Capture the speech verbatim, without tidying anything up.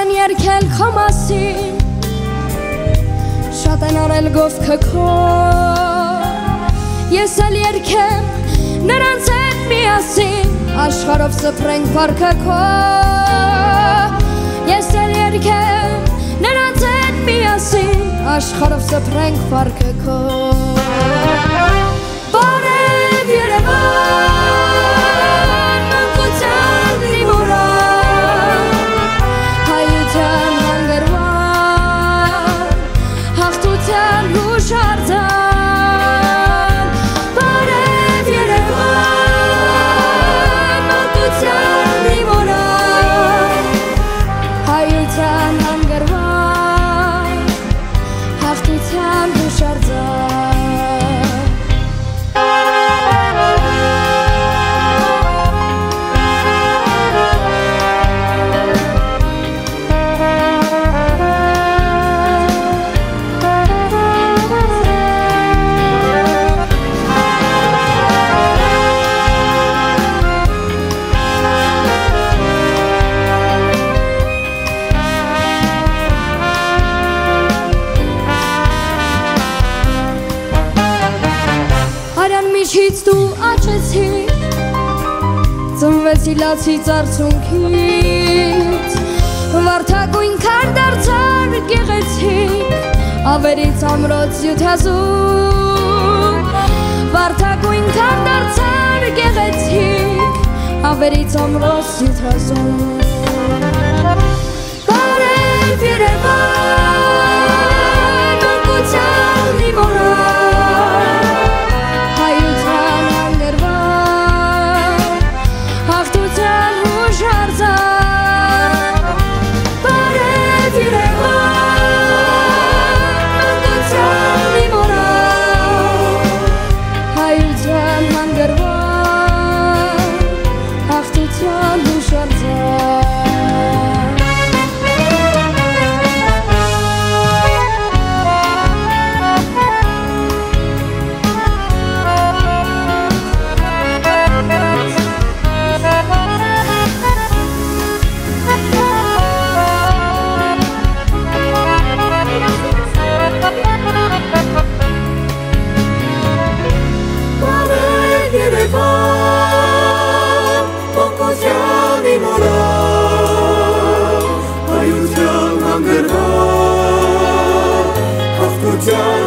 են երգել քո մասին, շատ են արել գովքը քո, ես էլ երգեմ նրանց հետ միասին, աշխարհով սփռենք փառքը քո, ես էլ երգեմ նրանց հետ միասին, աշխարհով սփռենք փառքը քո։ Բարև Երևան, մանկության դիմորան, հայության հանգրվան, հաղթության հուշարձան։ Բարև Երևան, մանկության դիմորան, հայության հանգրվան, հաղթության հուշարձան։ Միջից դու աճեցիր, ծնվեցի լացից արցունքից, վարդագույն քար դարձար գեղեցիկ, ավերից ամրոց յութազուն, վարդագույն քար դարձար գեղեցիկ, ավերից ամրոց յութազուն։ Բարև Երևան, մանկության դիմորան, հայության հանգրվան, հաղթության հուշարձան։ Բարև Երևան, մանկության դիմորան, հայության հանգրվան, հաղթության հուշարձան։ Հայության հանգրվան, հաղթության